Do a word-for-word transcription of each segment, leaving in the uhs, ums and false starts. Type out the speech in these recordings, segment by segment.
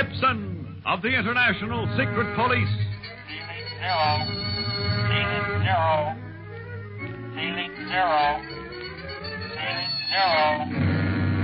Gibson of the International Secret Police. Zero. Ceiling zero. Ceiling zero. Ceiling zero.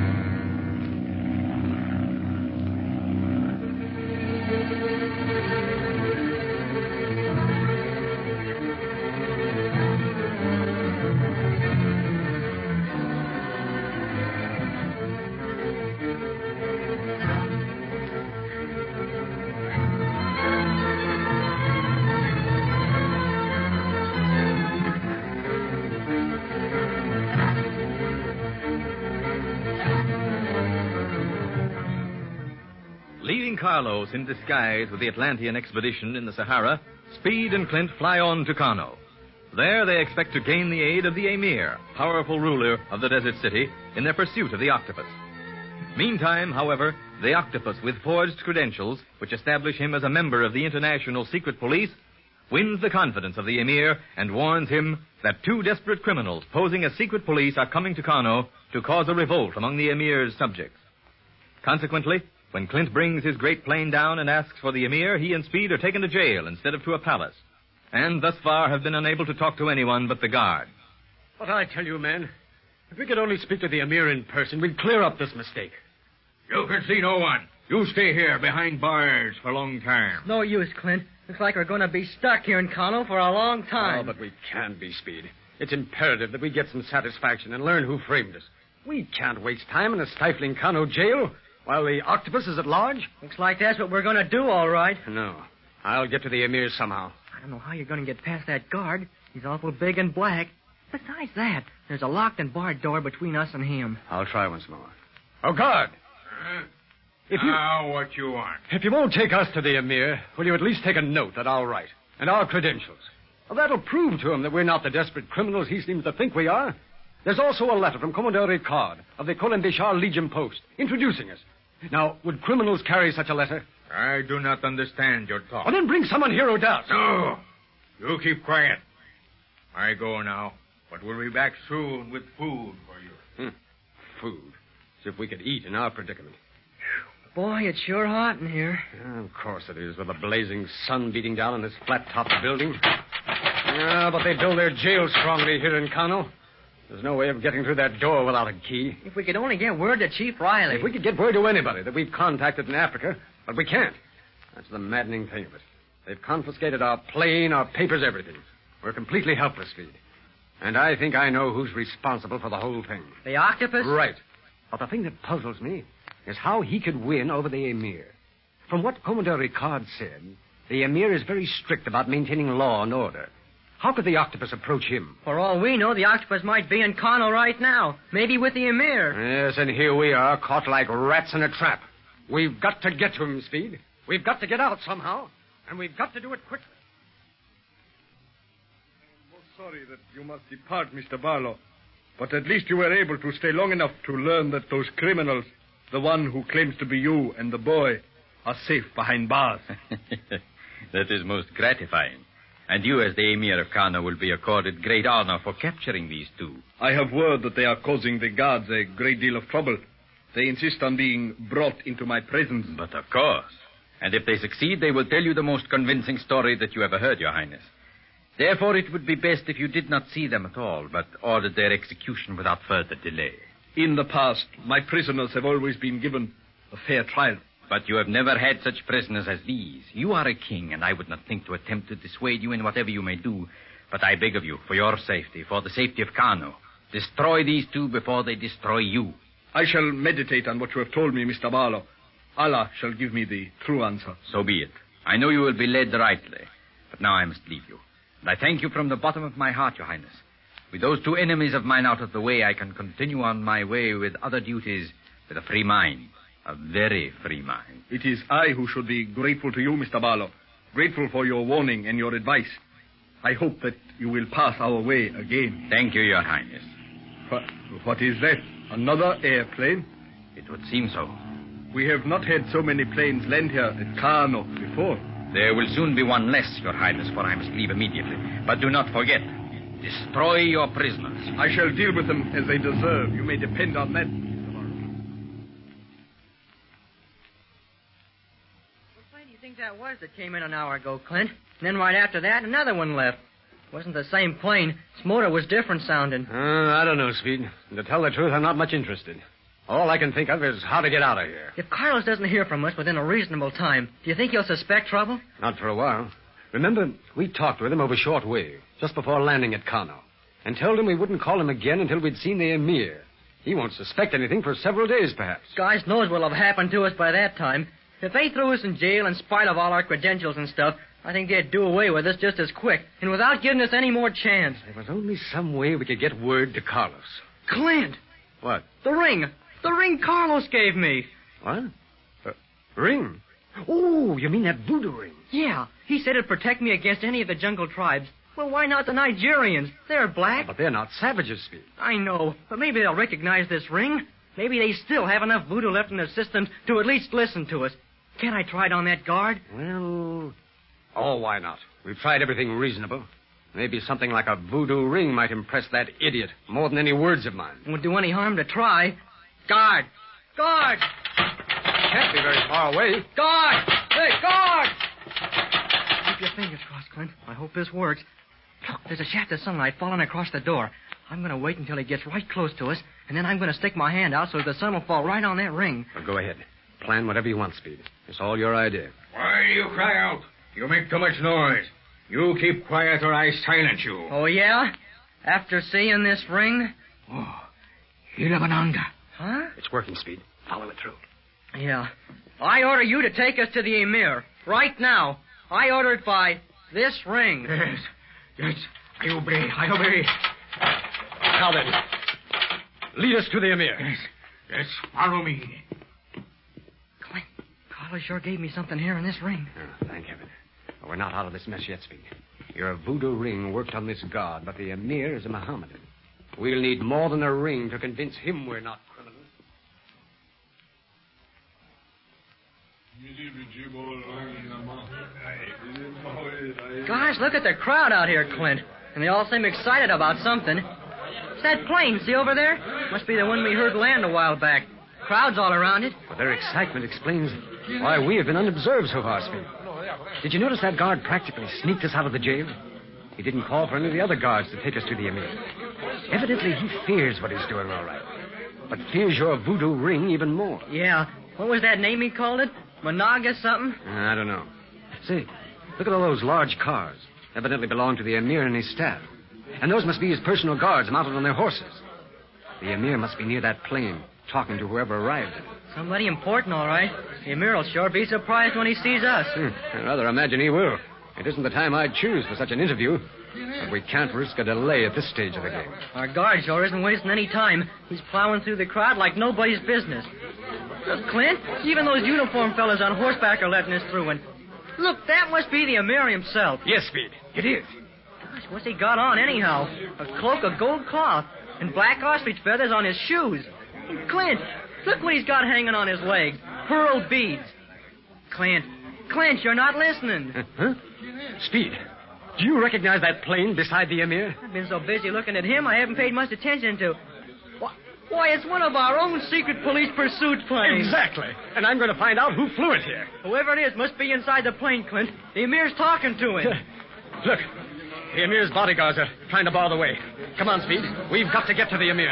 Leaving Carlos in disguise with the Atlantean expedition in the Sahara, Speed and Clint fly on to Kano. There they expect to gain the aid of the Emir, powerful ruler of the desert city, in their pursuit of the octopus. Meantime, however, the octopus, with forged credentials, which establish him as a member of the International Secret Police, wins the confidence of the Emir and warns him that two desperate criminals posing as secret police are coming to Kano to cause a revolt among the Emir's subjects. Consequently, when Clint brings his great plane down and asks for the Emir, he and Speed are taken to jail instead of to a palace, and thus far have been unable to talk to anyone but the guard. But I tell you, man, if we could only speak to the Emir in person, we'd clear up this mistake. You can see no one. You stay here behind bars for a long time. No use, Clint. Looks like we're going to be stuck here in Kano for a long time. Oh, but we can't be, Speed. It's imperative that we get some satisfaction and learn who framed us. We can't waste time in a stifling Kano jail while the octopus is at large. Looks like that's what we're going to do, all right. No. I'll get to the Emir somehow. I don't know how you're going to get past that guard. He's awful big and black. Besides that, there's a locked and barred door between us and him. I'll try once more. Oh, guard! Uh, if you, now what you want? If you won't take us to the Emir, will you at least take a note that I'll write? And our credentials. Well, that'll prove to him that we're not the desperate criminals he seems to think we are. There's also a letter from Commandeur Ricard of the Kolembishar Legion Post introducing us. Now, would criminals carry such a letter? I do not understand your talk. Well, then bring someone here who does. No. You keep quiet. I go now, but we'll be back soon with food for you. Hmm. Food. As if we could eat in our predicament. Boy, it's sure hot in here. Yeah, of course it is, with the blazing sun beating down on this flat-topped building. Yeah, but they build their jail strongly here in Kano. There's no way of getting through that door without a key. If we could only get word to Chief Riley. If we could get word to anybody that we've contacted in Africa, but we can't. That's the maddening thing of it. They've confiscated our plane, our papers, everything. We're completely helpless, Speed. And I think I know who's responsible for the whole thing. The octopus? Right. But the thing that puzzles me is how he could win over the Emir. From what Commandeur Ricard said, the Emir is very strict about maintaining law and order. How could the octopus approach him? For all we know, the octopus might be in Kano right now. Maybe with the Emir. Yes, and here we are, caught like rats in a trap. We've got to get to him, Speed. We've got to get out somehow. And we've got to do it quickly. I'm most sorry that you must depart, Mister Barlow. But at least you were able to stay long enough to learn that those criminals, the one who claims to be you and the boy, are safe behind bars. That is most gratifying. And you, as the Emir of Kano, will be accorded great honor for capturing these two. I have word that they are causing the guards a great deal of trouble. They insist on being brought into my presence. But of course. And if they succeed, they will tell you the most convincing story that you ever heard, Your Highness. Therefore, it would be best if you did not see them at all, but ordered their execution without further delay. In the past, my prisoners have always been given a fair trial. But you have never had such prisoners as these. You are a king, and I would not think to attempt to dissuade you in whatever you may do. But I beg of you, for your safety, for the safety of Kano, destroy these two before they destroy you. I shall meditate on what you have told me, Mister Barlow. Allah shall give me the true answer. So be it. I know you will be led rightly. But now I must leave you. And I thank you from the bottom of my heart, Your Highness. With those two enemies of mine out of the way, I can continue on my way with other duties with a free mind. A very free mind. It is I who should be grateful to you, Mister Barlow. Grateful for your warning and your advice. I hope that you will pass our way again. Thank you, Your Highness. What, what is that? Another airplane? It would seem so. We have not had so many planes land here at Kano before. There will soon be one less, Your Highness, for I must leave immediately. But do not forget, destroy your prisoners. I shall deal with them as they deserve. You may depend on that. that was that came in an hour ago, Clint. And then right after that, another one left. It wasn't the same plane. Its motor was different sounding. Uh, I don't know, Speed. To tell the truth, I'm not much interested. All I can think of is how to get out of here. If Carlos doesn't hear from us within a reasonable time, do you think he'll suspect trouble? Not for a while. Remember, we talked with him over short wave, just before landing at Kano, and told him we wouldn't call him again until we'd seen the Emir. He won't suspect anything for several days, perhaps. Gosh knows what'll have happened to us by that time. If they threw us in jail in spite of all our credentials and stuff, I think they'd do away with us just as quick, and without giving us any more chance. There was only some way we could get word to Carlos. Clint! What? The ring! The ring Carlos gave me! What? Uh, ring? Oh, you mean that voodoo ring? Yeah, he said it'd protect me against any of the jungle tribes. Well, why not the Nigerians? They're black. Oh, but they're not savages, Speed. I know, but maybe they'll recognize this ring. Maybe they still have enough voodoo left in their systems to at least listen to us. Can't I try it on that guard? Well, oh, why not? We've tried everything reasonable. Maybe something like a voodoo ring might impress that idiot more than any words of mine. It won't do any harm to try. Guard! Guard! Can't be very far away. Guard! Hey, guard! Keep your fingers crossed, Clint. I hope this works. Look, there's a shaft of sunlight falling across the door. I'm going to wait until he gets right close to us, and then I'm going to stick my hand out so the sun will fall right on that ring. Well, go ahead. Plan whatever you want, Speed. It's all your idea. Why do you cry out? You make too much noise. You keep quiet or I silence you. Oh, yeah? After seeing this ring? Oh, Hirabananga. Huh? It's working, Speed. Follow it through. Yeah. I order you to take us to the Emir. Right now. I order it by this ring. Yes. Yes. I obey. I obey. Now then, lead us to the Emir. Yes. Yes. Follow me. Clint, Carlos sure gave me something here in this ring. Oh, thank heaven. Well, we're not out of this mess yet, Speed. Your voodoo ring worked on this god, but the Emir is a Mohammedan. We'll need more than a ring to convince him we're not criminals. Gosh, look at the crowd out here, Clint. And they all seem excited about something. It's that plane, see over there? Must be the one we heard land a while back. Crowds all around it. But their excitement explains why we have been unobserved so far, Speed. Did you notice that guard practically sneaked us out of the jail? He didn't call for any of the other guards to take us to the Emir. Evidently, he fears what he's doing, all right. But fears your voodoo ring even more. Yeah. What was that name he called it? Monaga something? I don't know. See, look at all those large cars. Evidently belong to the Emir and his staff. And those must be his personal guards mounted on their horses. The Emir must be near that plane, talking to whoever arrived in it. Somebody important, all right. The Emir will sure be surprised when he sees us. Hmm. I rather imagine he will. It isn't the time I'd choose for such an interview. But we can't risk a delay at this stage of the game. Our guard sure isn't wasting any time. He's plowing through the crowd like nobody's business. Look, Clint, even those uniformed fellas on horseback are letting us through. And look, that must be the Emir himself. Yes, Speed. It is. Gosh, what's he got on anyhow? A cloak of gold cloth and black ostrich feathers on his shoes. And Clint, look what he's got hanging on his legs. Pearl beads. Clint, Clint, you're not listening. Huh? Speed, do you recognize that plane beside the Emir? I've been so busy looking at him, I haven't paid much attention to. Why, why, it's one of our own secret police pursuit planes. Exactly. And I'm going to find out who flew it here. Whoever it is must be inside the plane, Clint. The Emir's talking to him. Look, the Emir's bodyguards are trying to bar the way. Come on, Speed. We've got to get to the Emir.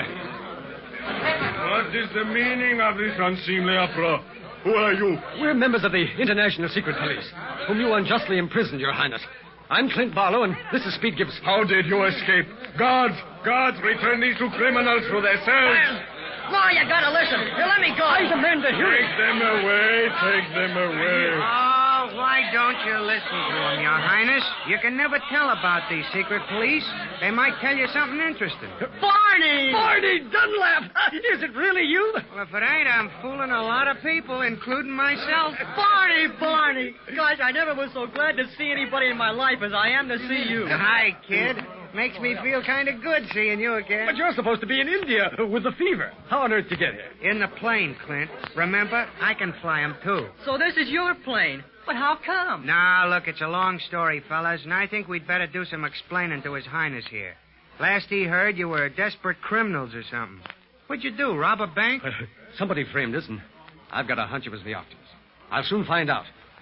What is the meaning of this unseemly uproar? Who are you? We're members of the International Secret Police, whom you unjustly imprisoned, Your Highness. I'm Clint Barlow, and this is Speed Gibson. How did you escape? Guards! Guards, return these two criminals to their cells! No, you gotta listen. Here, let me go. I demand to hear Take them away, take them away. Oh, why don't you listen to them, Your Highness? You can never tell about these secret police. They might tell you something interesting. Barney! Barney Dunlap! Is it really you? Well, if it ain't, I'm fooling a lot of people, including myself. Barney, Barney! Gosh, I never was so glad to see anybody in my life as I am to see you. Hi, kid. Makes me feel kind of good seeing you again. But you're supposed to be in India with the fever. How on earth did you get here? In the plane, Clint. Remember, I can fly 'em, too. So this is your plane. But how come? Now, look, it's a long story, fellas, and I think we'd better do some explaining to His Highness here. Last he heard, you were desperate criminals or something. What'd you do, rob a bank? Somebody framed us, and I've got a hunch it was the Octaves. I'll soon find out.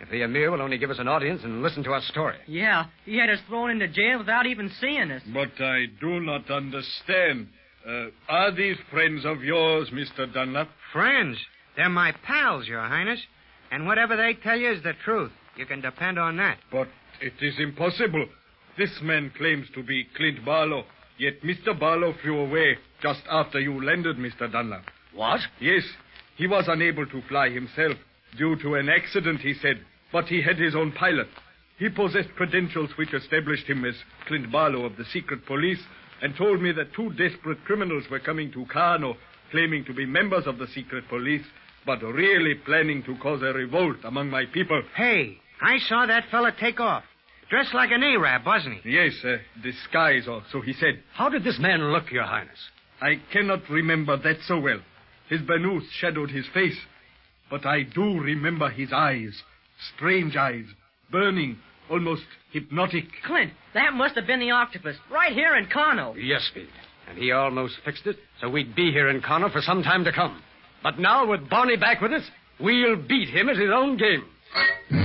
If the Emir will only give us an audience and listen to our story. Yeah, he had us thrown into jail without even seeing us. But I do not understand. Uh, are these friends of yours, Mister Dunlap? Friends? They're my pals, Your Highness. And whatever they tell you is the truth. You can depend on that. But it is impossible. This man claims to be Clint Barlow, yet Mister Barlow flew away just after you landed, Mister Dunlap. What? Yes, he was unable to fly himself due to an accident, he said, but he had his own pilot. He possessed credentials which established him as Clint Barlow of the secret police and told me that two desperate criminals were coming to Kano, claiming to be members of the secret police, but really planning to cause a revolt among my people. Hey, I saw that fella take off. Dressed like an Arab, wasn't he? Yes, uh, disguise or so he said. How did this man look, Your Highness? I cannot remember that so well. His burnous shadowed his face, but I do remember his eyes. Strange eyes, burning, almost hypnotic. Clint, that must have been the octopus, right here in Kano. Yes, Speed. And he almost fixed it, so we'd be here in Kano for some time to come. But now, with Barney back with us, we'll beat him at his own game.